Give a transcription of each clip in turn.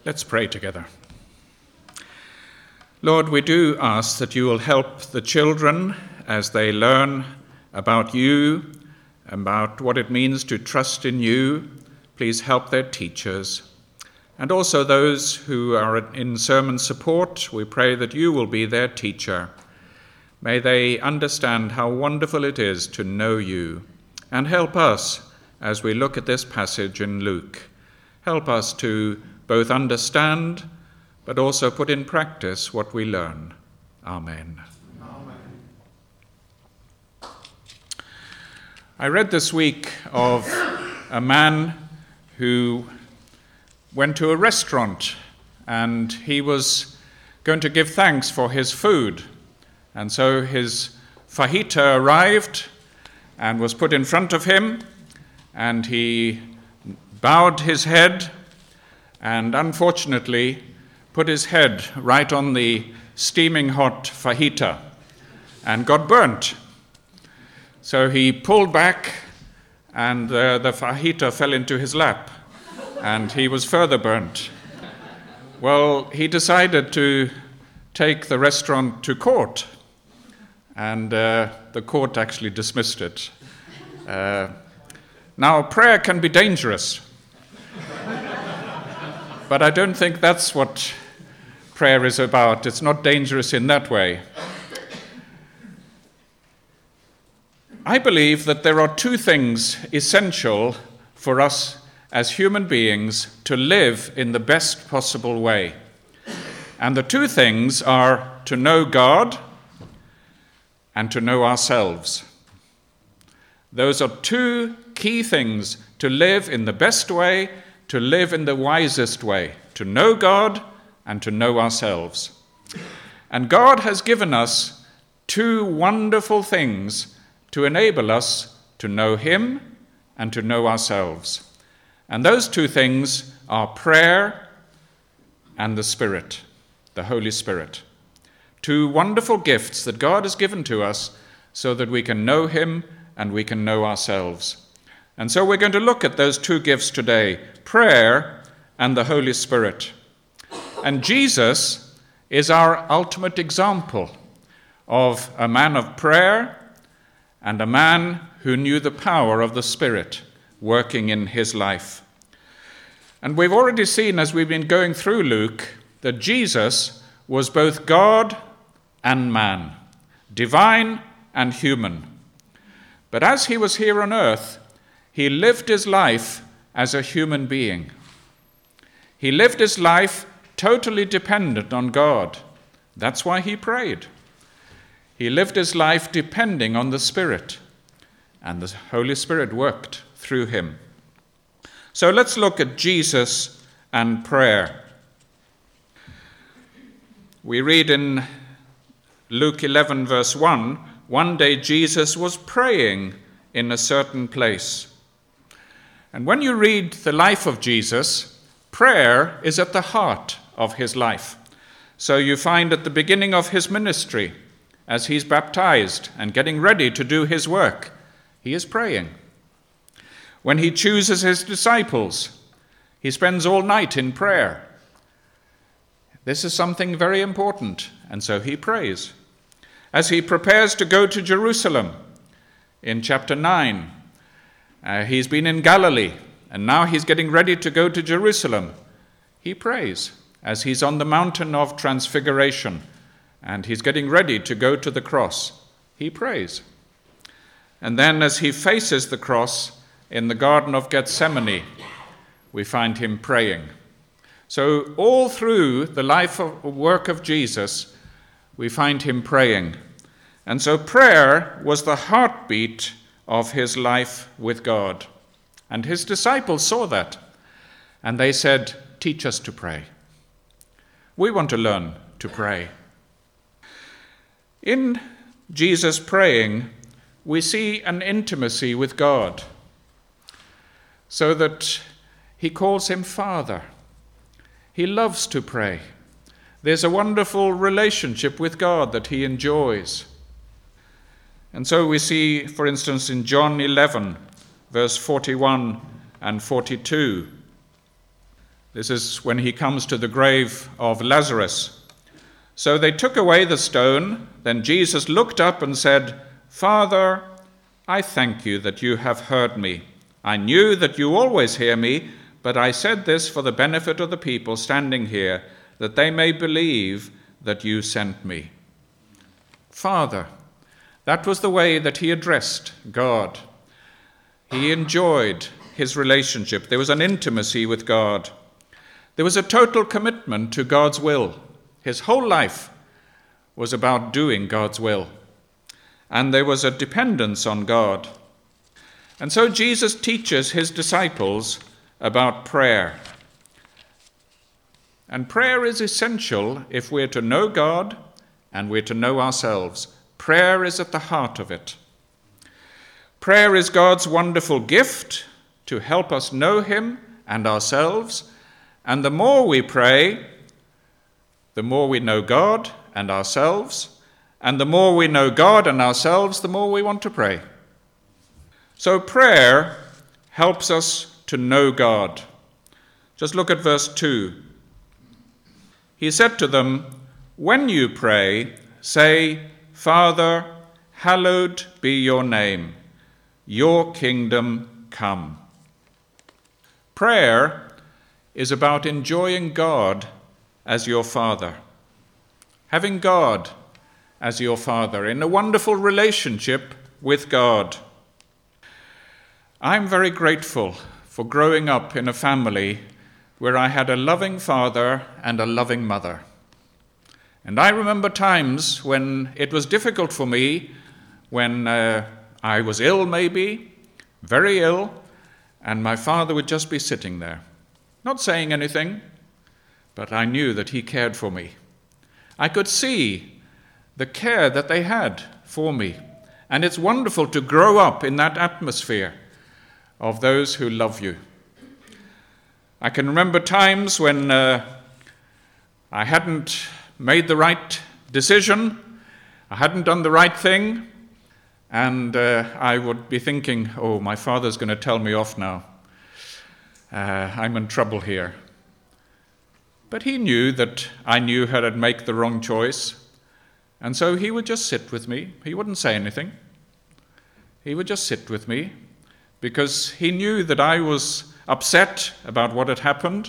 Let's pray together. Lord, we do ask that you will help the children as they learn about you, about what it means to trust in you. Please help their teachers. And also those who are in sermon support, we pray that you will be their teacher. May they understand how wonderful it is to know you. And help us as we look at this passage in Luke. Help us to both understand, but also put in practice what we learn. Amen. Amen. I read this week of a man who went to a restaurant and he was going to give thanks for his food. And so his fajita arrived and was put in front of him, and he bowed his head and unfortunately put his head right on the steaming hot fajita and got burnt. So he pulled back and the fajita fell into his lap and he was further burnt. Well, he decided to take the restaurant to court, and the court actually dismissed it. Now, prayer can be dangerous. But I don't think that's what prayer is about. It's not dangerous in that way. I believe that there are two things essential for us as human beings to live in the best possible way. And the two things are to know God and to know ourselves. Those are two key things to live in the best way, to live in the wisest way, to know God and to know ourselves. And God has given us two wonderful things to enable us to know Him and to know ourselves. And those two things are prayer and the Spirit, the Holy Spirit. Two wonderful gifts that God has given to us so that we can know Him and we can know ourselves. And so we're going to look at those two gifts today, prayer and the Holy Spirit. And Jesus is our ultimate example of a man of prayer and a man who knew the power of the Spirit working in his life. And we've already seen as we've been going through Luke that Jesus was both God and man, divine and human. But as he was here on earth, he lived his life as a human being. He lived his life totally dependent on God. That's why he prayed. He lived his life depending on the Spirit, and the Holy Spirit worked through him. So let's look at Jesus and prayer. We read in Luke 11, verse 1, one day Jesus was praying in a certain place. And when you read the life of Jesus, prayer is at the heart of his life. So you find at the beginning of his ministry, as he's baptized and getting ready to do his work, he is praying. When he chooses his disciples, he spends all night in prayer. This is something very important, and so he prays. As he prepares to go to Jerusalem in chapter 9, he's been in Galilee, and now he's getting ready to go to Jerusalem. He prays as he's on the mountain of transfiguration, and he's getting ready to go to the cross. He prays. And then as he faces the cross in the Garden of Gethsemane, we find him praying. So all through the life of work of Jesus, we find him praying. And so prayer was the heartbeat of his life with God. And his disciples saw that, and they said, "Teach us to pray." We want to learn to pray. In Jesus praying, we see an intimacy with God, so that he calls him Father. He loves to pray. There's a wonderful relationship with God that he enjoys. And so we see, for instance, in John 11, verse 41 and 42, This is when he comes to the grave of Lazarus. So they took away the stone. Then Jesus looked up and said, "Father, I thank you that you have heard me. I knew that you always hear me, but I said this for the benefit of the people standing here, that they may believe that you sent me." Father, that was the way that he addressed God. He enjoyed his relationship. There was an intimacy with God. There was a total commitment to God's will. His whole life was about doing God's will. And there was a dependence on God. And so Jesus teaches his disciples about prayer. And prayer is essential if we're to know God and we're to know ourselves. Prayer is at the heart of it. Prayer is God's wonderful gift to help us know him and ourselves. And the more we pray, the more we know God and ourselves. And the more we know God and ourselves, the more we want to pray. So prayer helps us to know God. Just look at verse 2. He said to them, "When you pray, say, 'Father, hallowed be your name. Your kingdom come.'" Prayer is about enjoying God as your Father, having God as your Father in a wonderful relationship with God. I'm very grateful for growing up in a family where I had a loving father and a loving mother. And I remember times when it was difficult for me, when I was ill maybe, very ill, and my father would just be sitting there, not saying anything, but I knew that he cared for me. I could see the care that they had for me, and it's wonderful to grow up in that atmosphere of those who love you. I can remember times when I hadn't made the right decision, I hadn't done the right thing, and I would be thinking, "Oh, my father's going to tell me off now. I'm in trouble here." But he knew that I knew how to make the wrong choice, and so he would just sit with me. He wouldn't say anything. He would just sit with me, because he knew that I was upset about what had happened,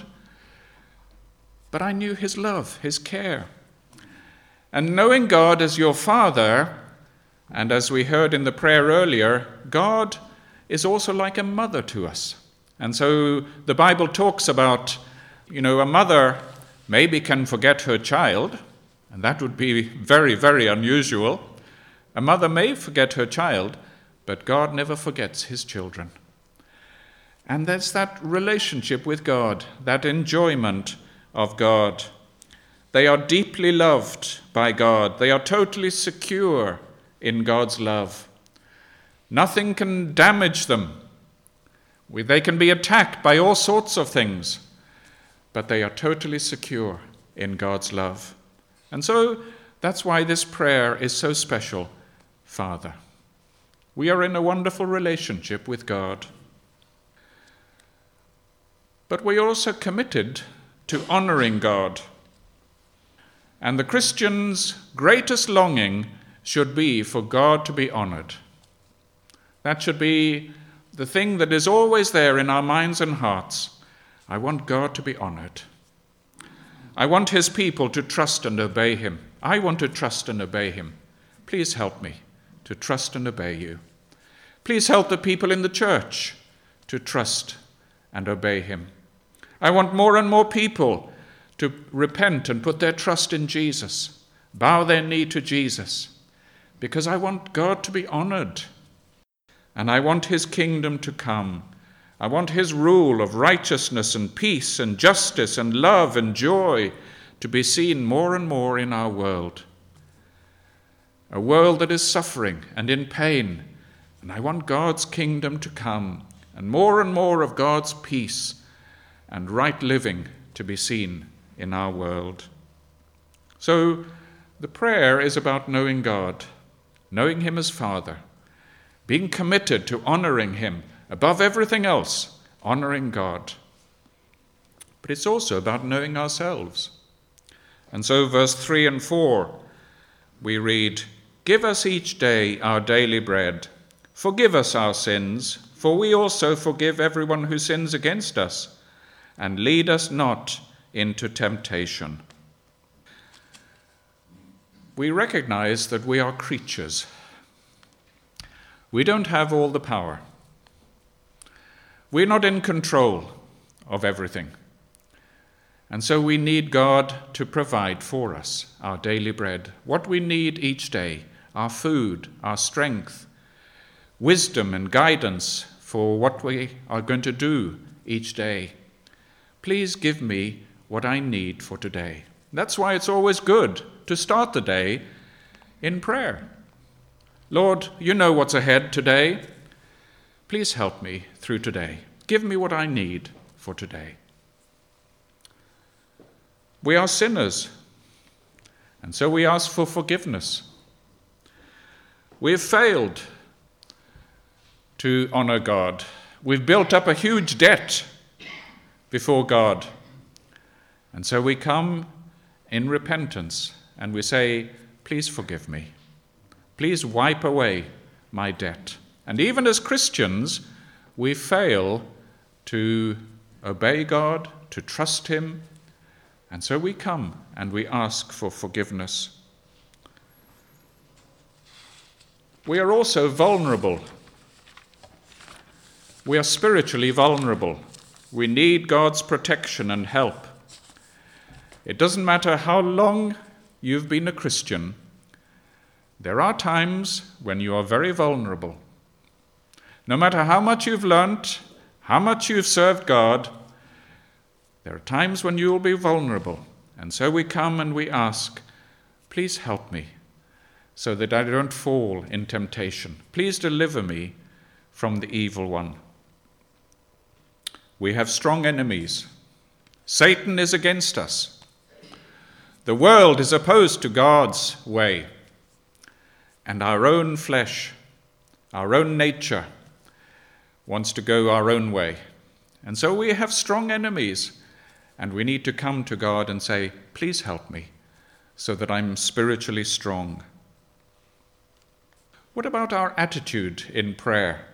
but I knew his love, his care. And knowing God as your Father, and as we heard in the prayer earlier, God is also like a mother to us. And so the Bible talks about, a mother maybe can forget her child, and that would be very, very unusual. A mother may forget her child, but God never forgets his children. And there's that relationship with God, that enjoyment of God. They are deeply loved by God. They are totally secure in God's love. Nothing can damage them. They can be attacked by all sorts of things, but they are totally secure in God's love. And so that's why this prayer is so special, Father. We are in a wonderful relationship with God. But we are also committed to honoring God. And the Christian's greatest longing should be for God to be honored. That should be the thing that is always there in our minds and hearts. I want God to be honored. I want his people to trust and obey him. I want to trust and obey him. Please help me to trust and obey you. Please help the people in the church to trust and obey him. I want more and more people to repent and put their trust in Jesus, bow their knee to Jesus, because I want God to be honored, and I want his kingdom to come. I want his rule of righteousness and peace and justice and love and joy to be seen more and more in our world. A world that is suffering and in pain, and I want God's kingdom to come, and more of God's peace and right living to be seen in our world. So the prayer is about knowing God, knowing him as Father, being committed to honoring him above everything else, honoring God. but it's also about knowing ourselves. And so verse 3 and 4, we read, "Give us each day our daily bread. Forgive us our sins, for we also forgive everyone who sins against us. And lead us not into temptation." We recognize that we are creatures. We don't have all the power. We're not in control of everything. And so we need God to provide for us our daily bread, what we need each day, our food, our strength, wisdom and guidance for what we are going to do each day. Please give me what I need for today. That's why it's always good to start the day in prayer. Lord, you know what's ahead today. Please help me through today. Give me what I need for today. We are sinners, and so we ask for forgiveness. We have failed to honor God. We've built up a huge debt before God. And so we come in repentance and we say, please forgive me. Please wipe away my debt. And even as Christians, we fail to obey God, to trust him. And so we come and we ask for forgiveness. We are also vulnerable. We are spiritually vulnerable. We need God's protection and help. It doesn't matter how long you've been a Christian, there are times when you are very vulnerable. No matter how much you've learnt, how much you've served God, there are times when you will be vulnerable. And so we come and we ask, please help me so that I don't fall in temptation. Please deliver me from the evil one. We have strong enemies. Satan is against us. The world is opposed to God's way. And our own flesh, our own nature, wants to go our own way. And so we have strong enemies. And we need to come to God and say, please help me so that I'm spiritually strong. What about our attitude in prayer?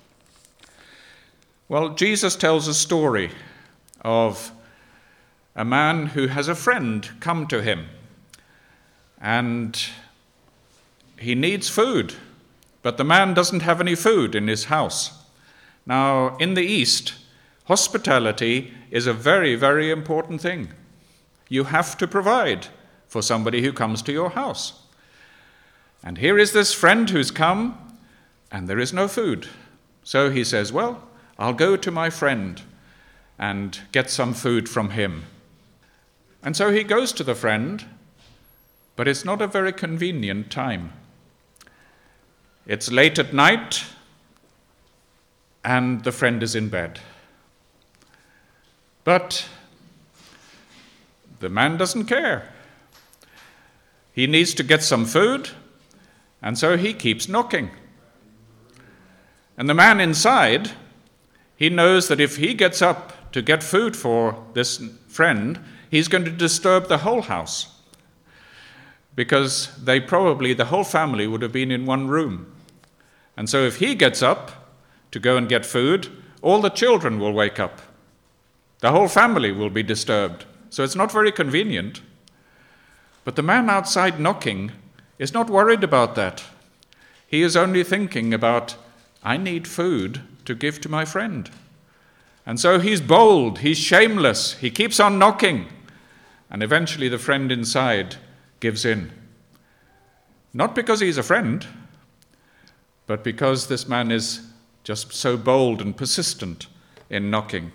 Well, Jesus tells a story of a man who has a friend come to him. And he needs food, but the man doesn't have any food in his house. Now, in the East, hospitality is a very, very important thing. You have to provide for somebody who comes to your house. And here is this friend who's come, and there is no food. So he says, well, I'll go to my friend and get some food from him. And so he goes to the friend, but it's not a very convenient time. It's late at night, and the friend is in bed. But the man doesn't care. He needs to get some food, and so he keeps knocking. And the man inside, he knows that if he gets up to get food for this friend, he's going to disturb the whole house. Because the whole family would have been in one room. And so if he gets up to go and get food, all the children will wake up. The whole family will be disturbed. So it's not very convenient. But the man outside knocking is not worried about that. He is only thinking about, I need food to give to my friend. And so he's bold, he's shameless, he keeps on knocking. And eventually the friend inside gives in. Not because he's a friend, but because this man is just so bold and persistent in knocking.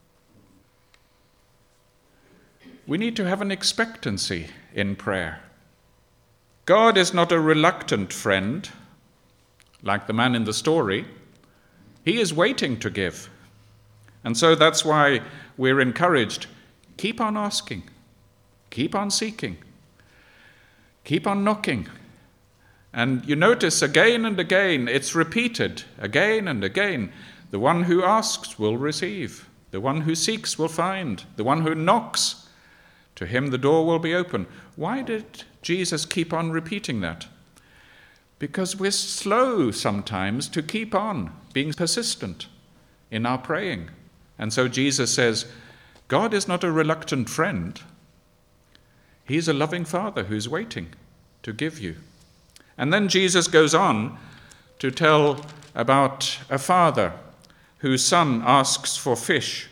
We need to have an expectancy in prayer. God is not a reluctant friend, like the man in the story. He is waiting to give. And so that's why we're encouraged, keep on asking, keep on seeking, keep on knocking. And you notice again and again, it's repeated again and again. The one who asks will receive. The one who seeks will find. The one who knocks, to him the door will be open. Why did Jesus keep on repeating that? Because we're slow sometimes to keep on being persistent in our praying. And so Jesus says, God is not a reluctant friend. He's a loving Father who's waiting to give you. And then Jesus goes on to tell about a father whose son asks for fish.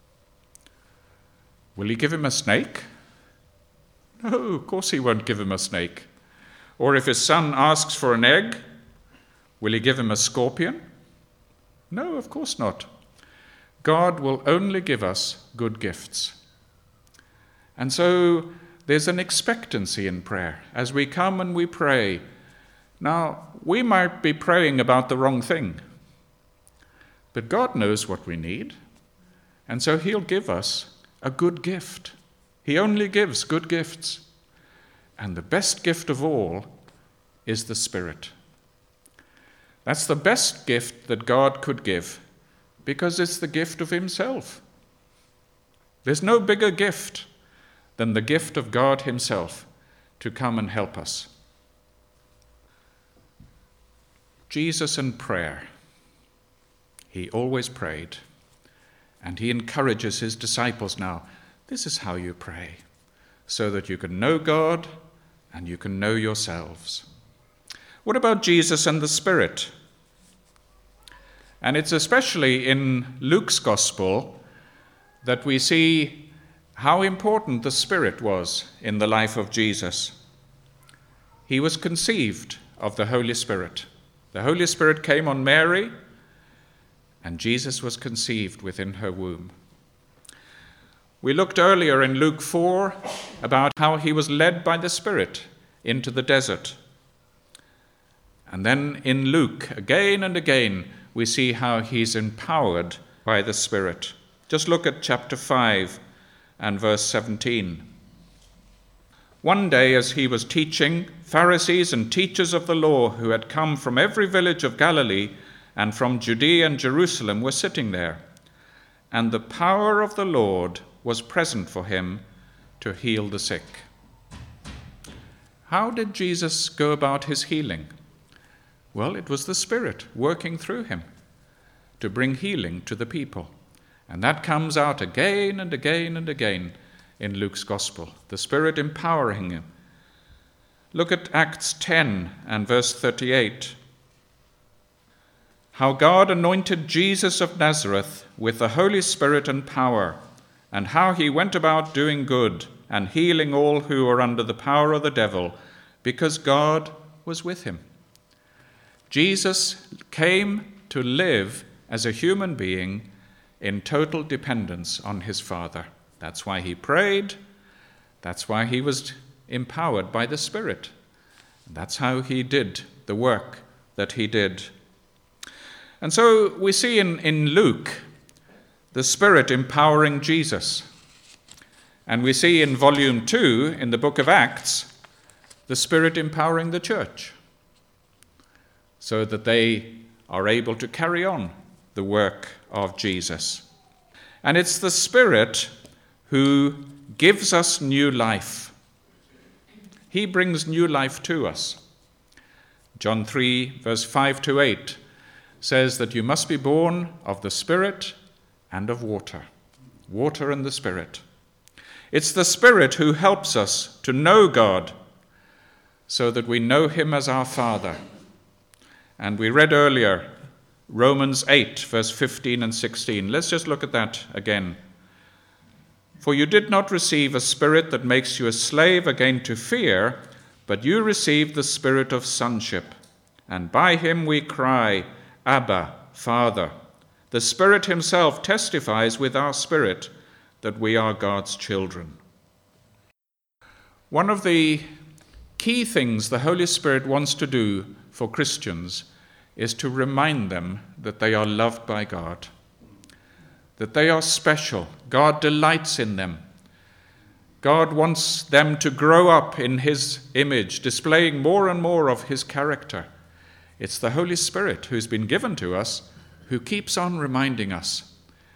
Will he give him a snake? No, of course he won't give him a snake. Or if his son asks for an egg, will he give him a scorpion? No, of course not. God will only give us good gifts. And so there's an expectancy in prayer as we come and we pray. Now, we might be praying about the wrong thing, but God knows what we need, and so he'll give us a good gift. He only gives good gifts. And the best gift of all is the Spirit. That's the best gift that God could give, because it's the gift of himself. There's no bigger gift than the gift of God himself to come and help us. Jesus in prayer. He always prayed, and he encourages his disciples now. This is how you pray, so that you can know God and you can know yourselves. What about Jesus and the Spirit? And it's especially in Luke's Gospel that we see how important the Spirit was in the life of Jesus. He was conceived of the Holy Spirit. The Holy Spirit came on Mary, and Jesus was conceived within her womb. We looked earlier in Luke 4 about how he was led by the Spirit into the desert. And then in Luke, again and again, we see how he's empowered by the Spirit. Just look at chapter 5 and verse 17. One day as he was teaching, Pharisees and teachers of the law who had come from every village of Galilee and from Judea and Jerusalem were sitting there. And the power of the Lord was present for him to heal the sick. How did Jesus go about his healing? Well, it was the Spirit working through him to bring healing to the people. And that comes out again and again and again in Luke's Gospel, the Spirit empowering him. Look at Acts 10 and verse 38. How God anointed Jesus of Nazareth with the Holy Spirit and power, and how he went about doing good and healing all who were under the power of the devil, because God was with him. Jesus came to live as a human being in total dependence on his Father. That's why he prayed. That's why he was empowered by the Spirit. That's how he did the work that he did. And so we see in Luke the Spirit empowering Jesus. And we see in volume 2 in the book of Acts the Spirit empowering the church so that they are able to carry on the work of Jesus. And it's the Spirit who gives us new life. He brings new life to us. John 3, verse 5 to 8 says that you must be born of the Spirit and of water. Water and the Spirit. It's the Spirit who helps us to know God so that we know him as our Father. And we read earlier Romans 8, verse 15 and 16. Let's just look at that again. For you did not receive a spirit that makes you a slave again to fear, but you received the spirit of sonship. And by him we cry, Abba, Father. The Spirit himself testifies with our spirit that we are God's children. One of the key things the Holy Spirit wants to do for Christians is to remind them that they are loved by God, that they are special. God delights in them. God wants them to grow up in his image, displaying more and more of his character. It's the Holy Spirit who's been given to us who keeps on reminding us.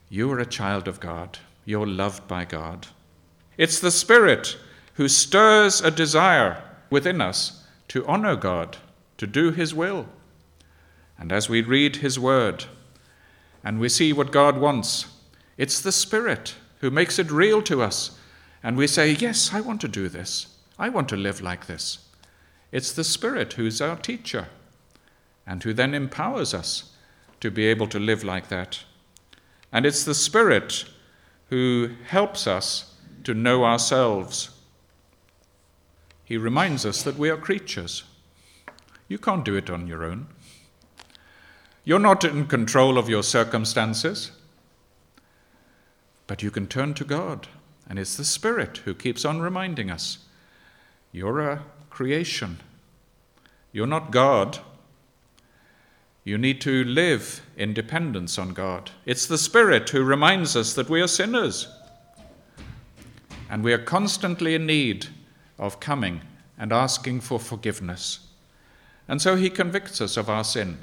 You are a child of God. You're loved by God. It's the Spirit who stirs a desire within us to honor God, to do his will. And as we read his word and we see what God wants, it's the Spirit who makes it real to us. And we say, yes, I want to do this. I want to live like this. It's the Spirit who's our teacher and who then empowers us to be able to live like that. And it's the Spirit who helps us to know ourselves. He reminds us that we are creatures. You can't do it on your own. You're not in control of your circumstances, but you can turn to God. And it's the Spirit who keeps on reminding us, you're a creation. You're not God. You need to live in dependence on God. It's the Spirit who reminds us that we are sinners. And we are constantly in need of coming and asking for forgiveness. And so he convicts us of our sin.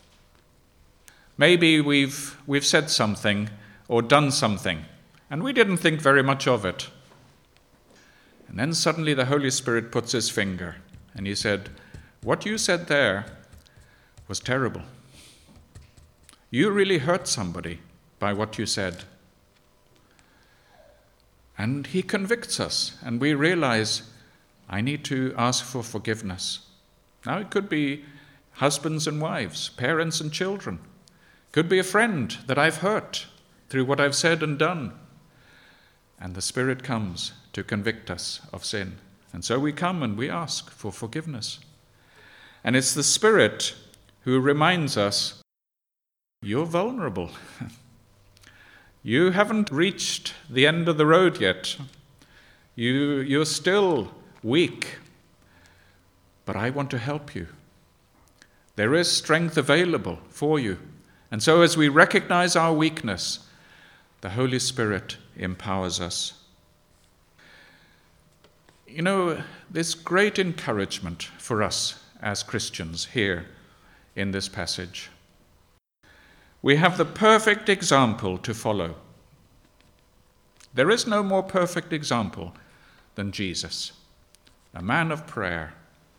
Maybe we've said something or done something, and we didn't think very much of it. And then suddenly the Holy Spirit puts his finger, and he said, what you said there was terrible. You really hurt somebody by what you said. And he convicts us, and we realize, I need to ask for forgiveness. Now it could be husbands and wives, parents and children. Could be a friend that I've hurt through what I've said and done. And the Spirit comes to convict us of sin. And so we come and we ask for forgiveness. And it's the Spirit who reminds us, you're vulnerable. You haven't reached the end of the road yet. You're still weak. But I want to help you. There is strength available for you. And so as we recognize our weakness, the Holy Spirit empowers us. You know, there's great encouragement for us as Christians here in this passage. We have the perfect example to follow. There is no more perfect example than Jesus, a man of prayer,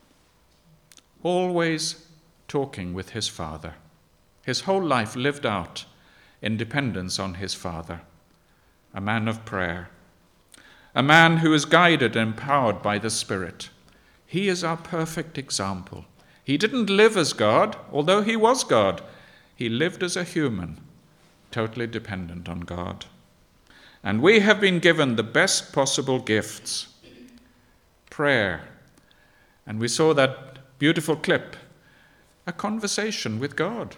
always talking with his Father. His whole life lived out in dependence on his Father, a man of prayer, a man who is guided and empowered by the Spirit. He is our perfect example. He didn't live as God, although he was God. He lived as a human, totally dependent on God. And we have been given the best possible gifts, prayer. And we saw that beautiful clip, a conversation with God.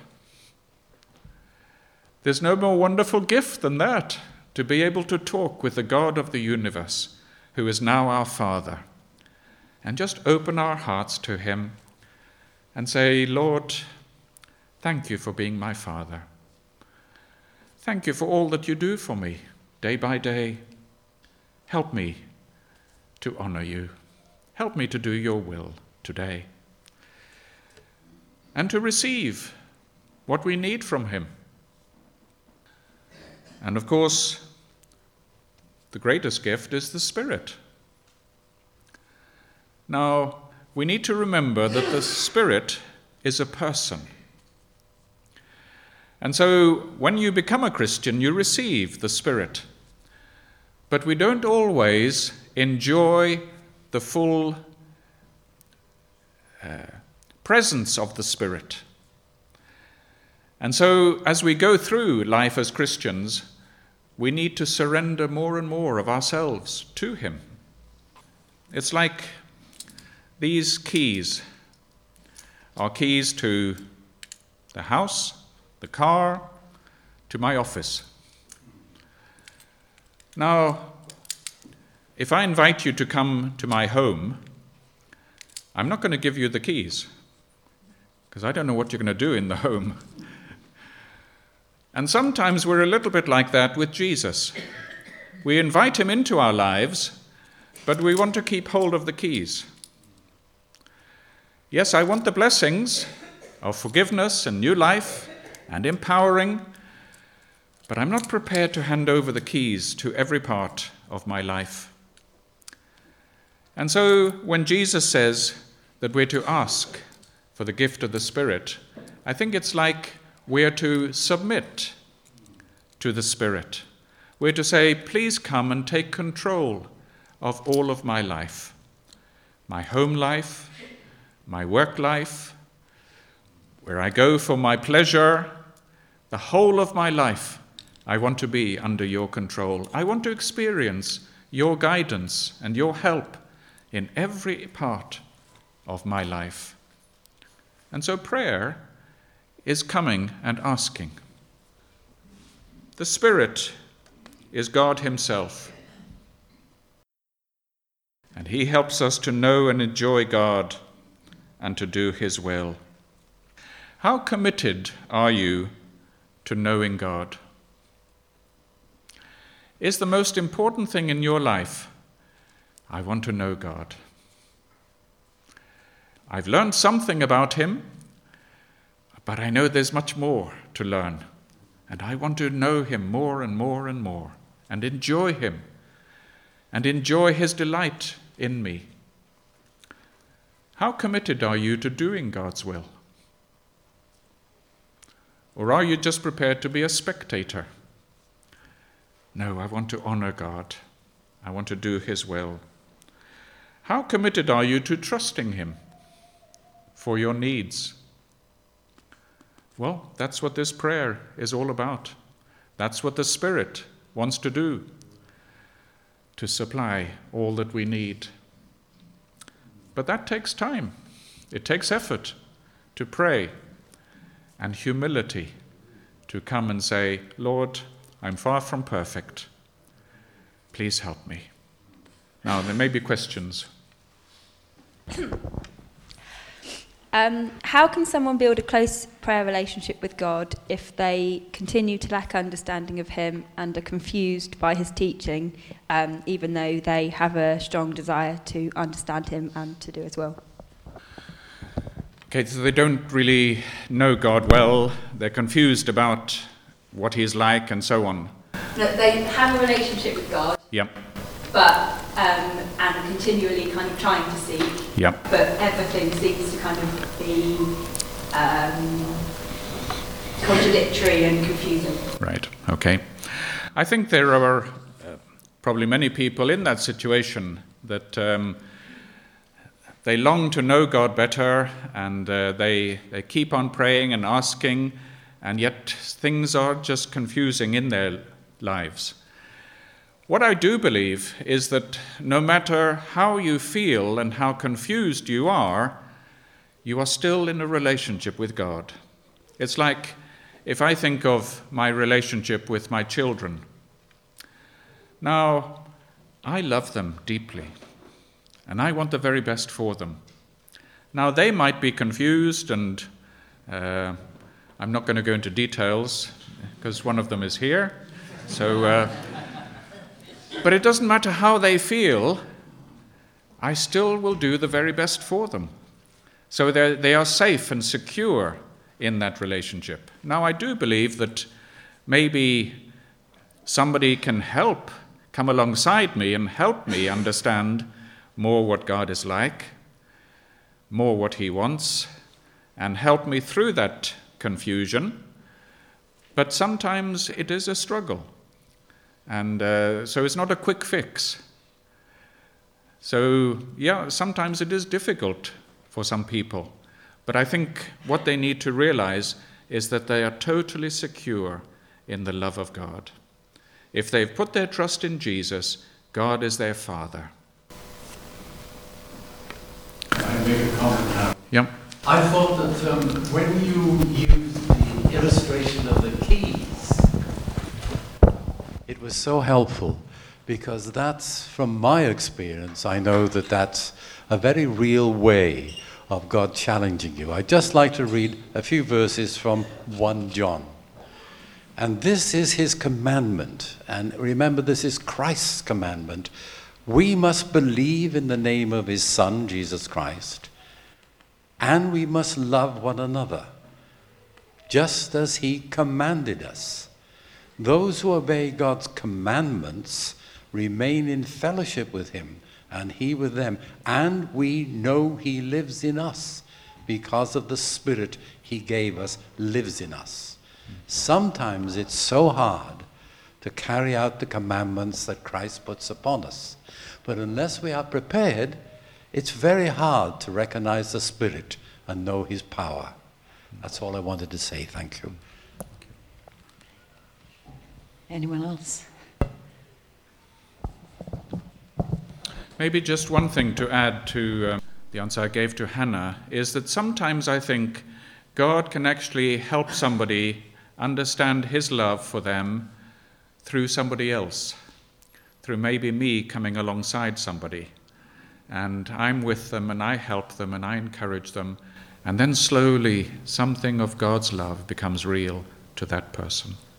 There's no more wonderful gift than that, to be able to talk with the God of the universe, who is now our Father, and just open our hearts to him and say, Lord, thank you for being my Father. Thank you for all that you do for me, day by day. Help me to honor you. Help me to do your will today. And to receive what we need from him. And of course, the greatest gift is the Spirit. Now, we need to remember that the Spirit is a person. And so, when you become a Christian, you receive the Spirit. But we don't always enjoy the full presence of the Spirit. And so, as we go through life as Christians, we need to surrender more and more of ourselves to him. It's like these keys are keys to the house, the car, to my office. Now, if I invite you to come to my home, I'm not going to give you the keys, because I don't know what you're going to do in the home. And sometimes we're a little bit like that with Jesus. We invite him into our lives, but we want to keep hold of the keys. Yes, I want the blessings of forgiveness and new life and empowering, but I'm not prepared to hand over the keys to every part of my life. And so when Jesus says that we're to ask for the gift of the Spirit, I think it's like we're to submit to the Spirit. We're to say, please come and take control of all of my life, my home life, my work life, where I go for my pleasure, the whole of my life. I want to be under your control. I want to experience your guidance and your help in every part of my life. And so prayer is coming and asking. The Spirit is God himself, and he helps us to know and enjoy God and to do his will. How committed are you to knowing God? Is the most important thing in your life, I want to know God. I've learned something about him, but I know there's much more to learn. And I want to know him more and more and more, and enjoy him, and enjoy his delight in me. How committed are you to doing God's will? Or are you just prepared to be a spectator? No, I want to honor God. I want to do his will. How committed are you to trusting him for your needs? Well, that's what this prayer is all about. That's what the Spirit wants to do, to supply all that we need. But that takes time. It takes effort to pray and humility to come and say, Lord, I'm far from perfect. Please help me. Now, there may be questions. How can someone build a close prayer relationship with God if they continue to lack understanding of him and are confused by his teaching, even though they have a strong desire to understand him and to do his will? Okay, so they don't really know God well. They're confused about what he's like and so on. They have a relationship with God. Yep. But and continually kind of trying to seek. Yep. But everything seems to kind of be contradictory and confusing. Right. Okay. I think there are probably many people in that situation that they long to know God better, and they keep on praying and asking, and yet things are just confusing in their lives. What I do believe is that no matter how you feel and how confused you are still in a relationship with God. It's like if I think of my relationship with my children. Now, I love them deeply, and I want the very best for them. Now, they might be confused, and I'm not going to go into details because one of them is here. So, but it doesn't matter how they feel, I still will do the very best for them. So they are safe and secure in that relationship. Now, I do believe that maybe somebody can come alongside me and help me understand more what God is like, more what he wants, and help me through that confusion. But sometimes it is a struggle. And so it's not a quick fix. So, yeah, sometimes it is difficult for some people. But I think what they need to realize is that they are totally secure in the love of God. If they've put their trust in Jesus, God is their Father. I make a comment now. Yeah. I thought that when you used the illustration of the keys, it was so helpful, because that's, from my experience, I know that that's a very real way of God challenging you. I'd just like to read a few verses from 1 John. And this is his commandment. And remember, this is Christ's commandment. We must believe in the name of his Son, Jesus Christ, and we must love one another, just as he commanded us. Those who obey God's commandments remain in fellowship with him, and he with them. And we know he lives in us because of the Spirit he gave us lives in us. Sometimes it's so hard to carry out the commandments that Christ puts upon us. But unless we are prepared, it's very hard to recognize the Spirit and know his power. That's all I wanted to say. Thank you. Anyone else? Maybe just one thing to add to the answer I gave to Hannah is that sometimes I think God can actually help somebody understand his love for them through somebody else, through maybe me coming alongside somebody. And I'm with them and I help them and I encourage them. And then slowly something of God's love becomes real to that person.